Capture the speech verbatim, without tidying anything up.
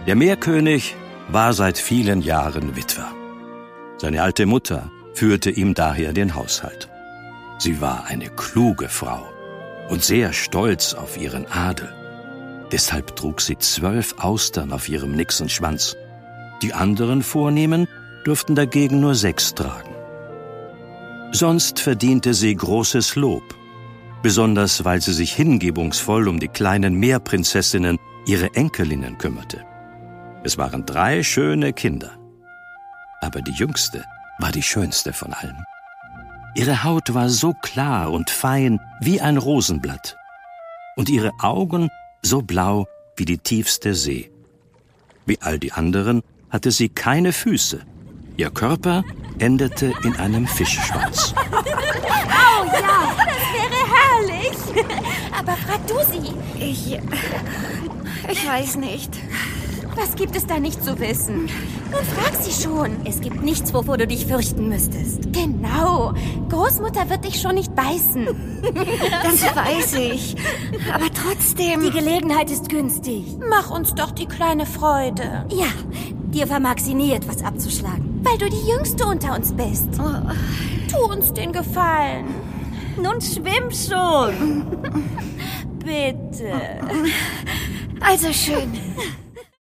Der Meerkönig war seit vielen Jahren Witwer. Seine alte Mutter führte ihm daher den Haushalt. Sie war eine kluge Frau und sehr stolz auf ihren Adel. Deshalb trug sie zwölf Austern auf ihrem Nixenschwanz. Die anderen Vornehmen durften dagegen nur sechs tragen. Sonst verdiente sie großes Lob, besonders weil sie sich hingebungsvoll um die kleinen Meerprinzessinnen, ihre Enkelinnen, kümmerte. Es waren drei schöne Kinder, aber die jüngste war die schönste von allen. Ihre Haut war so klar und fein wie ein Rosenblatt und ihre Augen so blau wie die tiefste See. Wie all die anderen hatte sie keine Füße. Ihr Körper endete in einem Fischschwanz. Oh ja, das wäre herrlich. Aber frag du sie. Ich... Ich weiß nicht. Was gibt es da nicht zu wissen? Nun frag sie schon. Es gibt nichts, wovor du dich fürchten müsstest. Genau. Großmutter wird dich schon nicht beißen. Das weiß ich. Aber trotzdem... Die Gelegenheit ist günstig. Mach uns doch die kleine Freude. Ja, dir vermag sie nie etwas abzuschlagen. Weil du die Jüngste unter uns bist. Oh. Tu uns den Gefallen. Nun schwimm schon. Bitte. Also schön.